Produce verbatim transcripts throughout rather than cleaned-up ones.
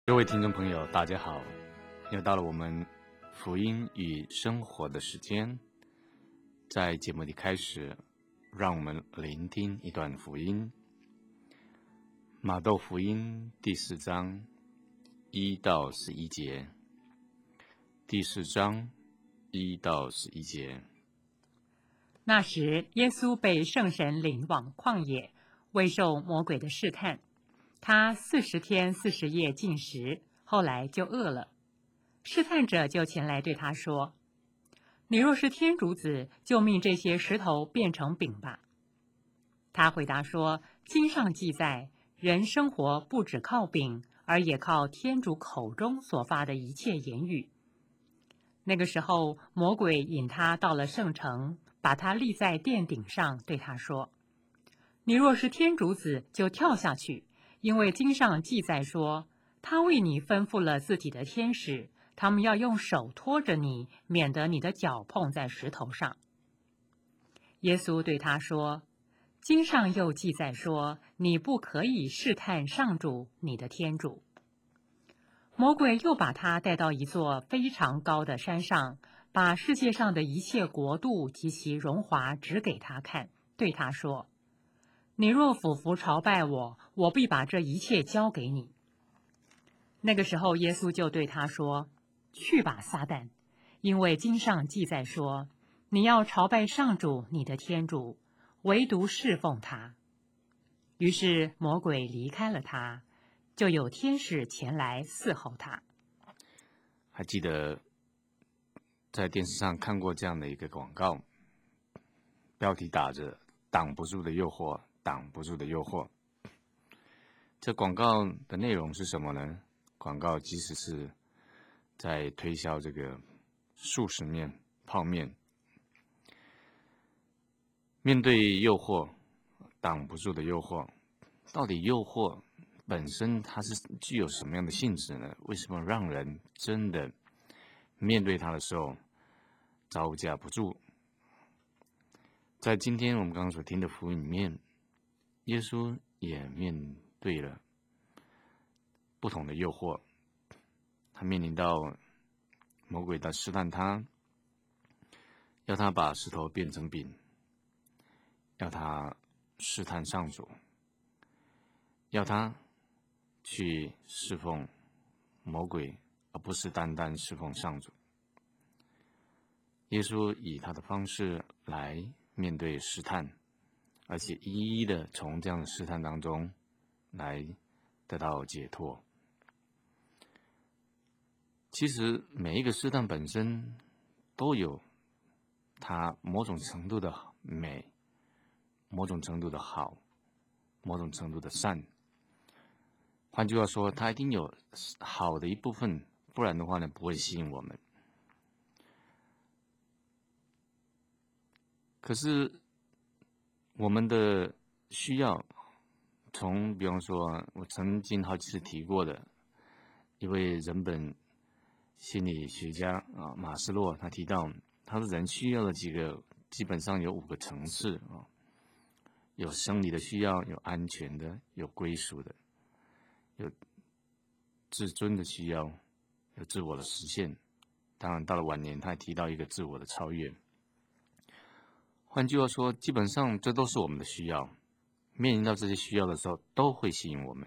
各位听众朋友，大家好！又到了我们福音与生活的时间。在节目的开始，让我们聆听一段福音。马窦福音第四章一到十一节。第四章一到十一节。 那时，耶稣被圣神领往旷野，未受魔鬼的试探。他四十天四十夜禁食，后来就饿了。试探者就前来对他说：“你若是天主子，就命这些石头变成饼吧。”他回答说：“经上记载，人生活不只靠饼，而也靠天主口中所发的一切言语。”那个时候，魔鬼引他到了圣城，把他立在殿顶上，对他说：“你若是天主子，就跳下去，因为经上记载说，他为你吩咐了自己的天使，他们要用手托着你，免得你的脚碰在石头上。”耶稣对他说：“经上又记载说，你不可以试探上主你的天主。”魔鬼又把他带到一座非常高的山上，把世界上的一切国度及其荣华指给他看，对他说：“你若俯伏朝拜我，我必把这一切交给你。”那个时候，耶稣就对他说：“去吧，撒旦，因为经上记载说，你要朝拜上主你的天主，唯独侍奉他。”于是魔鬼离开了他，就有天使前来伺候他。 还记得在电视上看过这样的一个广告，标题打着“挡不住的诱惑，挡不住的诱惑”。这广告的内容是什么呢？广告其实是在推销这个速食面、泡面。面对诱惑，挡不住的诱惑，到底诱惑本身它是具有什么样的性质呢？为什么让人真的面对它的时候招架不住？在今天我们刚刚所听的福音里面，耶稣也面对了不同的诱惑，他面临到魔鬼在试探他，要他把石头变成饼，要他试探上主，要他去侍奉魔鬼，而不是单单侍奉上主。耶稣以他的方式来面对试探，而且一一的从这样的试探当中来得到解脱。其实每一个试探本身都有它某种程度的美，某种程度的好，某种程度的善。换句话说，它一定有好的一部分，不然的话呢，不会吸引我们。可是我们的需要，从比方说我曾经好几次提过的一位人本心理学家啊，马斯洛，他提到，他说人需要的几个基本上有五个层次啊，有生理的需要，有安全的，有归属的，有自尊的需要，有自我的实现。当然，到了晚年，他还提到一个自我的超越。换句话说，基本上这都是我们的需要。面临到这些需要的时候，都会吸引我们。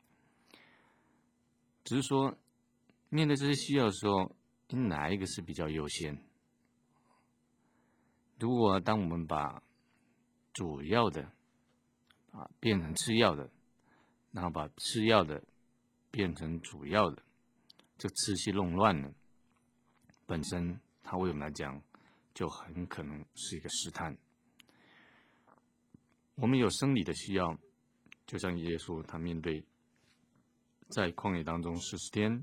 只是说，面对这些需要的时候，哪一个是比较优先？如果当我们把主要的啊变成次要的，然后把次要的变成主要的，这次序弄乱了，本身它为我们来讲，就很可能是一个试探。我们有生理的需要，就像耶稣他面对在旷野当中四十天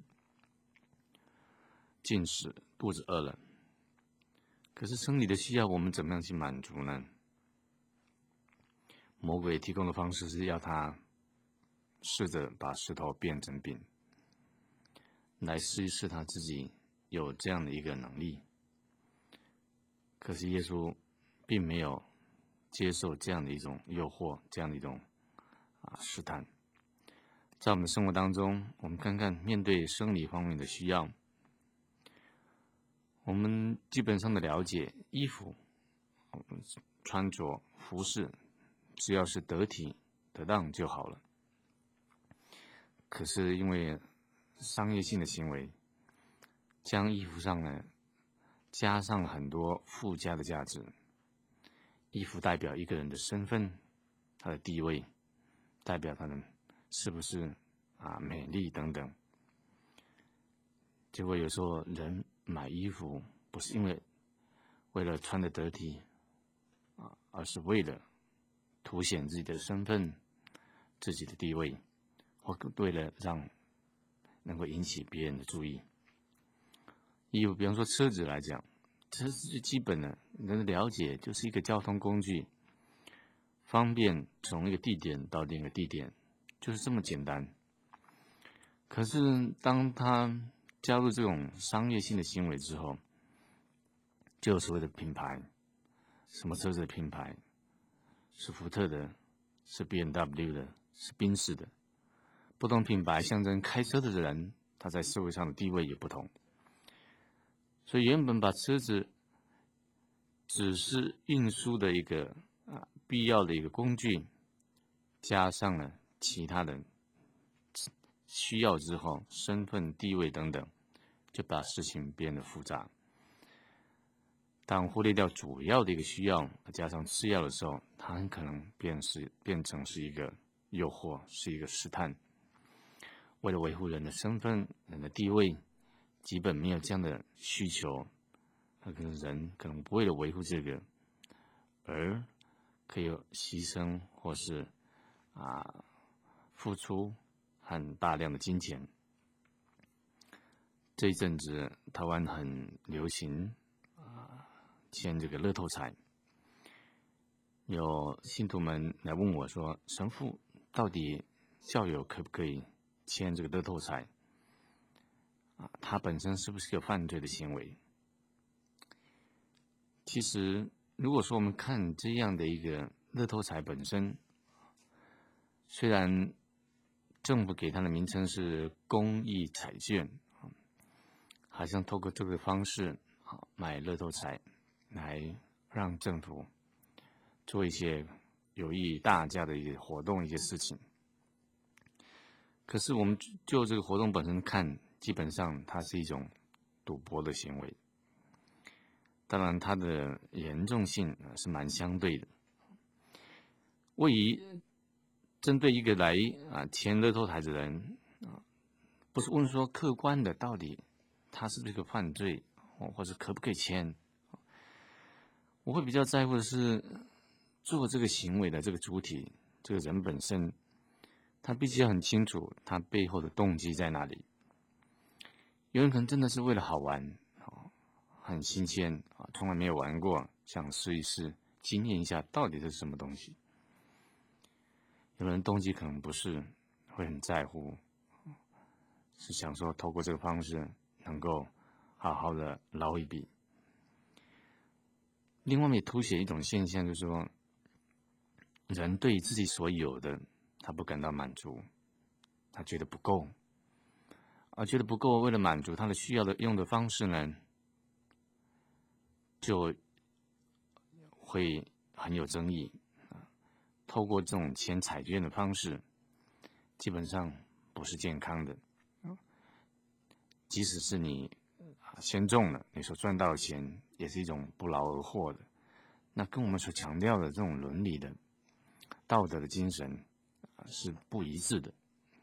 禁食，肚子饿了。可是生理的需要，我们怎么样去满足呢？魔鬼提供的方式是要他试着把石头变成饼，来试一试他自己有这样的一个能力。可是耶稣并没有接受这样的一种诱惑，这样的一种啊试探。 在我们的生活当中，我们看看面对生理方面的需要，我们基本上的了解，衣服、穿着、服饰，只要是得体、得当就好了。可是因为商业性的行为，将衣服上呢加上了很多附加的价值。衣服代表一个人的身份，他的地位，代表他的是不是啊美丽等等。结果有时候人买衣服不是因为为了穿得得体啊，而是为了凸显自己的身份、自己的地位，或为了让能够引起别人的注意。衣服，比方说车子来讲，车子最基本的人的了解就是一个交通工具，方便从一个地点到另一个地点，就是这么简单。可是当他加入这种商业性的行为之后，就有所谓的品牌，什么车子的品牌，是福特的，是 B M W 的，是宾士的，不同品牌象征开车的人，他在社会上的地位也不同。所以原本把车子只是运输的一个啊必要的一个工具，加上了其他的需要之后，身份、地位等等，就把事情变得复杂。当忽略掉主要的一个需要，加上次要的时候，它很可能变是变成是一个诱惑，是一个试探。为了维护人的身份、人的地位，基本没有这样的需求，那个人可能不为了维护这个，而可以牺牲或是啊付出很大量的金钱。这一阵子台湾很流行啊签这个乐透彩，有信徒们来问我说：“神父，到底教友可不可以签这个乐透彩？啊，它本身是不是一个犯罪的行为？”其实，如果说我们看这样的一个乐透彩本身，虽然政府给它的名称是公益彩券，好像透过这个方式买乐透彩，来让政府做一些有益大家的一些活动、一些事情。可是我们就这个活动本身看，基本上它是一种赌博的行为。当然，它的严重性是蛮相对的。位于针对一个来啊签乐透台的人啊，不是问说客观的到底他是不是一个犯罪，或者可不可以签。我会比较在乎的是做这个行为的这个主体，这个人本身，他必须要很清楚他背后的动机在哪里。有人可能真的是为了好玩，很新鲜啊，从来没有玩过，想试一试，经验一下到底是什么东西。有人动机可能不是会很在乎，是想说透过这个方式能够好好的捞一笔。另外也凸显一种现象，就是说人对自己所有的他不感到满足，他觉得不够，而觉得不够，为了满足他的需要的用的方式呢，就会很有争议。透过这种签彩券的方式，基本上不是健康的。即使是你先中了，你所赚到的钱也是一种不劳而获的。那跟我们所强调的这种伦理的、道德的精神是不一致的。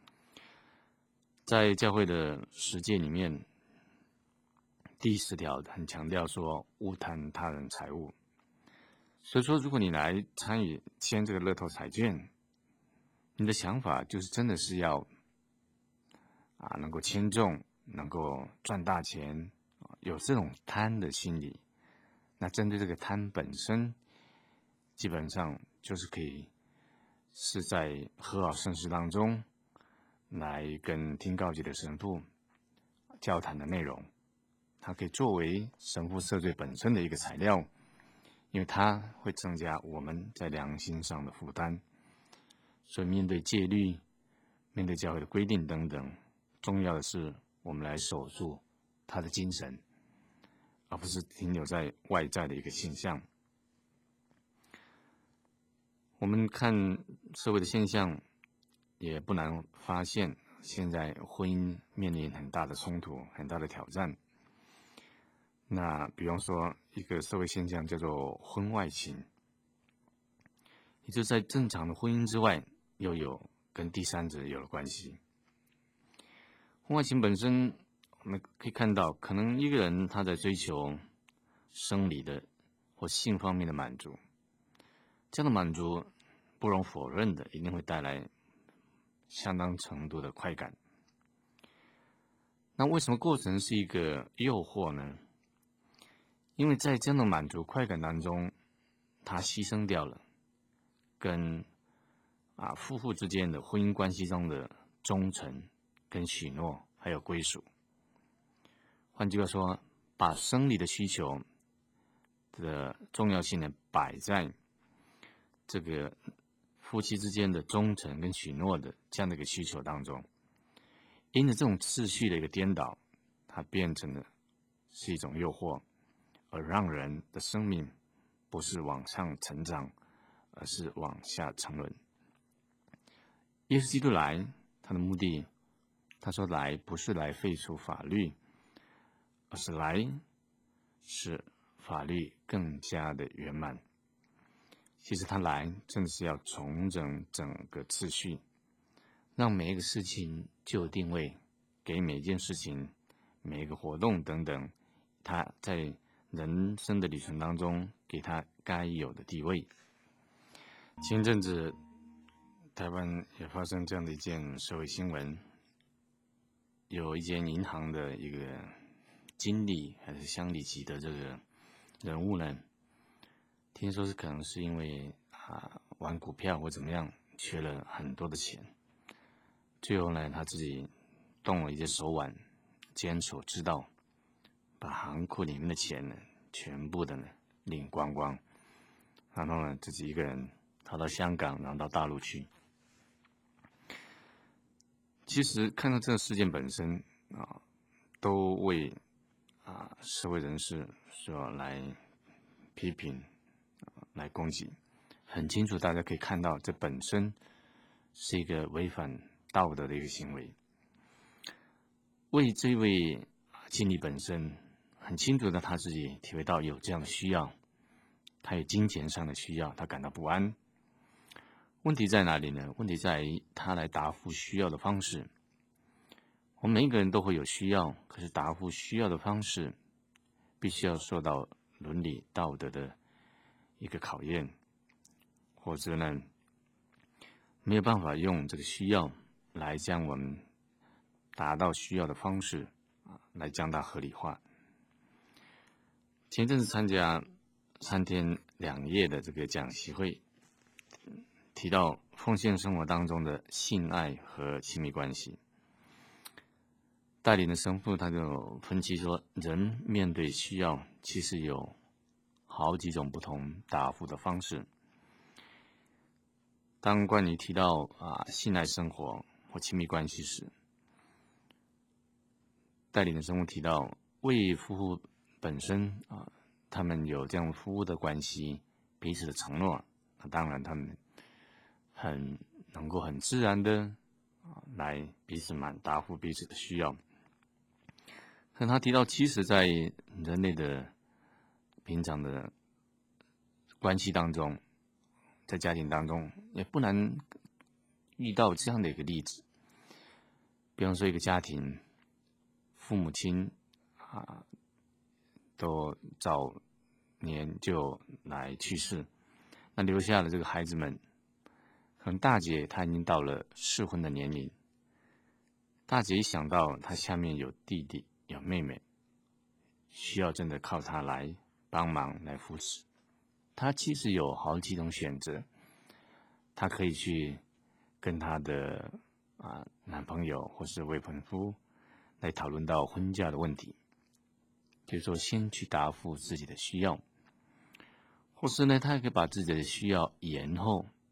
在教会的实践里面，第十条很强调说勿贪他人财物。所以说，如果你来参与签这个乐透彩券，你的想法就是真的是要啊能够签中，能够赚大钱，有这种贪的心理。那针对这个贪本身，基本上就是可以是在和好圣事当中来跟听告解的神父交谈的内容，它可以作为神父赦罪本身的一个材料。因为它会增加我们在良心上的负担，所以面对戒律， 面对教会的规定等等，重要的是我们来守住他的精神，而不是停留在外在的一个现象。我们看社会的现象，也不难发现，现在婚姻面临很大的冲突，很大的挑战。那比方说，一个社会现象叫做婚外情，也就是在正常的婚姻之外，又有跟第三者有了关系。婚外情本身，我们可以看到，可能一个人他在追求生理的或性方面的满足，这样的满足不容否认的，一定会带来相当程度的快感。那为什么过程是一个诱惑呢？因为在这样的满足快感当中，他牺牲掉了跟啊夫妇之间的婚姻关系中的忠诚跟许诺，还有归属。换句话说，把生理的需求的重要性呢摆在这个夫妻之间的忠诚跟许诺的这样的一个需求当中。因此，这种次序的一个颠倒，它变成了是一种诱惑，而让人的生命不是往上成长，而是往下沉沦。耶稣基督来，他的目的，他说来不是来废除法律，而是来使法律更加的圆满。其实他来正是要重整整个次序，让每一个事情就有定位，给每一件事情、每一个活动等等，他在人生的旅程当中给他该有的地位。前阵子台湾也发生这样的一件社会新闻，有一间银行的一个经理还是乡里级的这个人物呢，听说是可能是因为啊玩股票或怎么样缺了很多的钱，最后呢他自己动了一些手腕，坚守之道，把行库里面的钱呢全部的呢领光光，然后呢自己一个人逃到香港，然后到大陆去。其实看到这个事件本身啊，都为啊社会人士说来批评、啊、来攻击，很清楚，大家可以看到，这本身是一个违反道德的一个行为。为这位经理本身很清楚的，他自己体会到有这样的需要，他有金钱上的需要，他感到不安。问题在哪里呢？问题在于他来答复需要的方式。我们每一个人都会有需要，可是答复需要的方式必须要受到伦理道德的一个考验，或者呢没有办法用这个需要来将我们达到需要的方式啊来将它合理化。前阵子参加三天两夜的这个讲习会，提到奉献生活当中的性爱和亲密关系。带领的神父他就分析说，人面对需要其实有好几种不同答复的方式。当关于提到啊性爱生活或亲密关系时，带领的神父提到为夫妇本身啊，他们有这样夫妇的关系，彼此的承诺，那当然他们很能够很自然的啊来彼此满答复彼此的需要。但他提到，其实在人类的平常的关系当中，在家庭当中也不难遇到这样的一个例子。比方说，一个家庭父母亲啊都早年就来去世，那留下了这个孩子们，可能大姐她已经到了适婚的年龄，大姐一想到她下面有弟弟有妹妹，需要真的靠她来帮忙来扶持，她其实有好几种选择。她可以去跟她的啊男朋友或是未婚夫来讨论到婚嫁的问题，就是说先去答复自己的需要，或是呢，她也可以把自己的需要延后，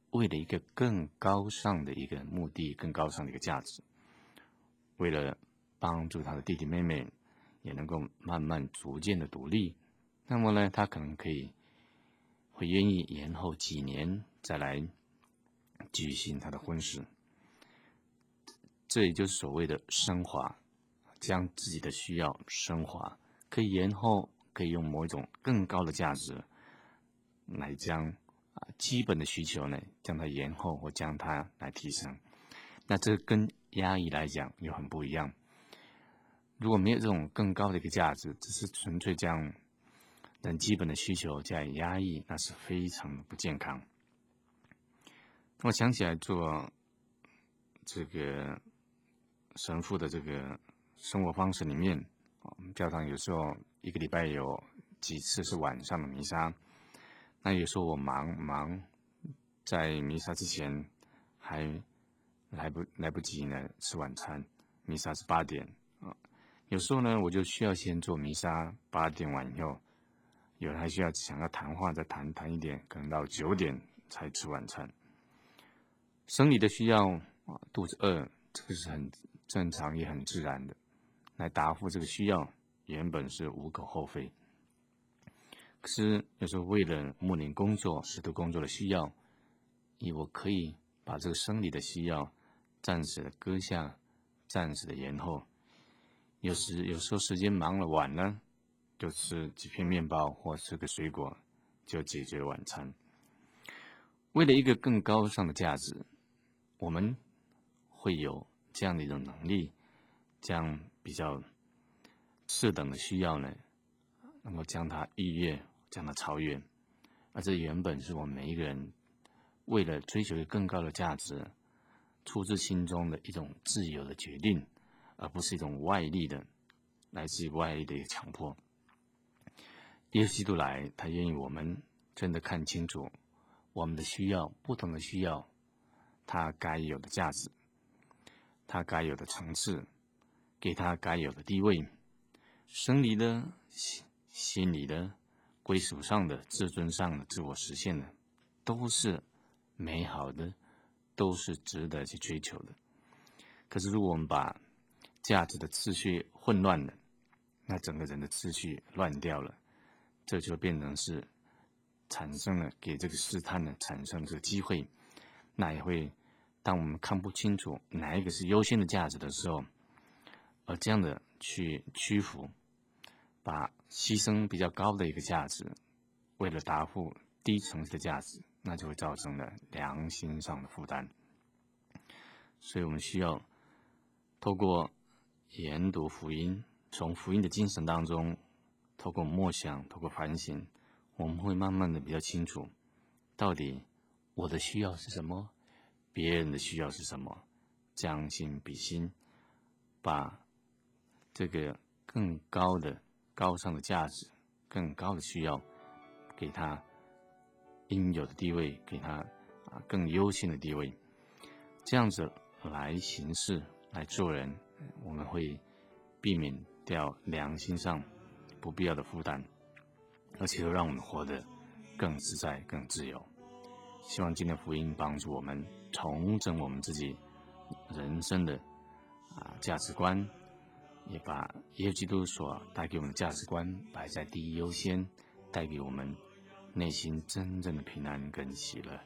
为了一个更高尚的一个目的，更高尚的一个价值，为了帮助他的弟弟妹妹也能够慢慢逐渐的独立，那么呢，他可能可以会愿意延后几年再来举行他的婚事。这也就是所谓的升华，将自己的需要升华，可以延后，可以用某一种更高的价值来将啊基本的需求呢，将它延后或将它来提升。那这跟压抑来讲又很不一样。如果没有这种更高的一个价值，只是纯粹将人基本的需求加以压抑，那是非常的不健康。我想起来做这个神父的这个生活方式里面，我们教堂有时候一个礼拜有几次是晚上的弥撒，那有时候我忙忙在弥撒之前还来不来不及呢吃晚餐，弥撒是八点啊，有时候呢我就需要先做弥撒，八点完以后，有人还需要想要谈话再谈谈一点，可能到九点才吃晚餐。生理的需要啊，肚子饿，这个是很正常也很自然的，来答复这个需要，原本是无可厚非。可是有时候为了牧灵工作、使徒工作的需要，以我可以把这个生理的需要暂时的搁下，暂时的延后。有时有时候时间忙了晚了，就吃几片面包或吃个水果，就解决晚餐。为了一个更高尚的价值，我们会有这样的一种能力，将比较次等的需要呢，能够将它逾越，将它超越。而这原本是我们每一个人为了追求一个更高的价值，出自心中的一种自由的决定，而不是一种外力的，来自于外力的一个强迫。耶稣基督来，他愿意我们真的看清楚我们的需要，不同的需要，它该有的价值，它该有的层次，给它该有的地位，生理的、心理的、归属上的、自尊上的、自我实现的，都是美好的，都是值得去追求的。可是如果我们把价值的次序混乱了，那整个人的秩序乱掉了，这就变成是产生了给这个试探呢产生这个机会，那也会当我们看不清楚哪一个是优先的价值的时候，而这样的去屈服，把牺牲比较高的一个价值，为了答复低层次的价值，那就会造成了良心上的负担。所以我们需要透过研读福音，从福音的精神当中，透过默想，透过反省，我们会慢慢的比较清楚，到底我的需要是什么，别人的需要是什么，将心比心，把这个更高的高尚的价值，更高的需要，给他应有的地位，给他啊更优先的地位，这样子来行事，来做人，我们会避免掉良心上不必要的负担，而且让我们活得更自在、更自由。希望今天福音帮助我们重整我们自己人生的啊价值观，也把耶稣基督所带给我们的价值观摆在第一优先，带给我们内心真正的平安跟喜乐。